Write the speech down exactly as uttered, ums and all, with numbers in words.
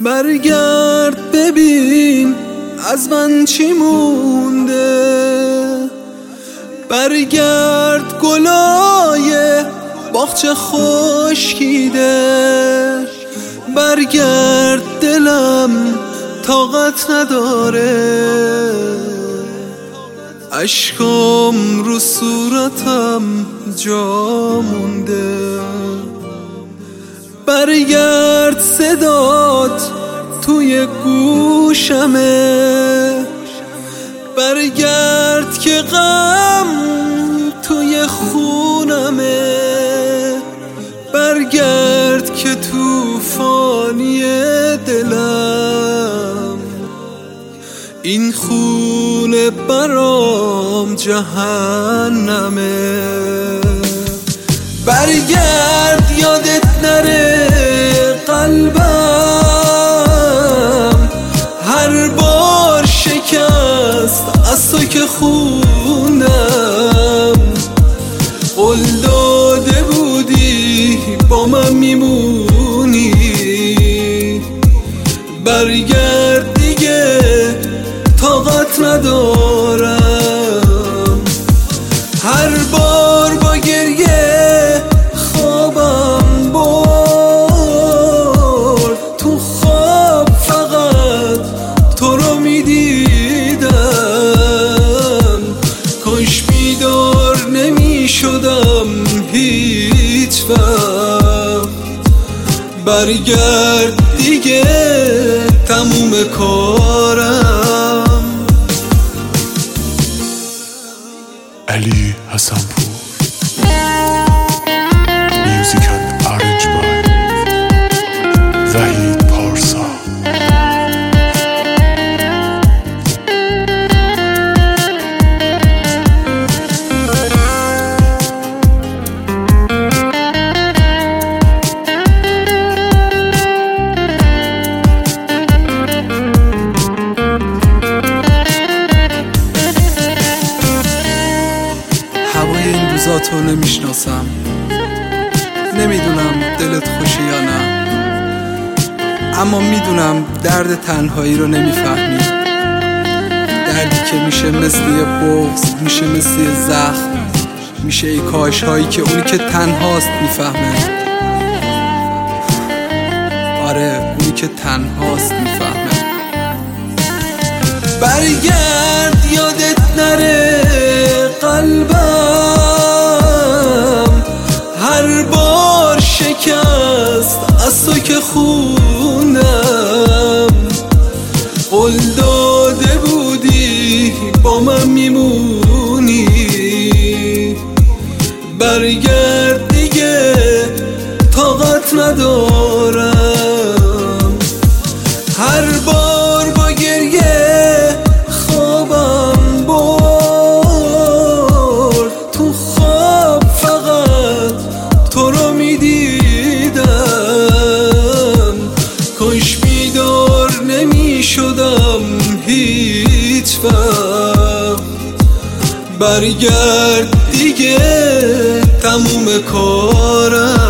برگرد ببین از من چی مونده، برگرد گلای باغچه خشکیده، برگرد دلم طاقت نداره، اشکام رو صورتم جا مونده، برگرد صدات توی گوشمه، برگرد که غم توی خونمه، برگرد که توفانی دلم این خونه برام جهنمه، برگرد یادت نره قلبم هر بار شکست از تو که خوندم، قول داده بودی با من میمونی، برگرد دیگه طاقت ندارم، هر بار با گریه خوابم برد، تو خواب فقط تو رو میدیدم، کاش بیدار نمی شدم هیچ وقت، برگرد دیگه تموم کارم. علی حسن‌پور. Music and arranged by وحید پارسا. هوای این روزا تو نمیشناسم، نمیدونم دلت خوشی یا نه، اما میدونم درد تنهایی رو نمیفهمی، دردی که میشه مثل یه بغض، میشه مثل یه زخم، میشه ای کاش هایی که اونی که تنهاست میفهمه، آره اونی که تنهاست میفهمه، برگرد یادت نره قلبم هر بار شکست از تو که خوندم، قول داده بودی با من میمونی، برگرد دیگه طاقت ندارم، هر بار با گریه خوابم برد، تو خواب فقط تو رو میدیدم، کاش بیدار نمی شدم هیچ وقت، برگرد دیگه تموم کارم.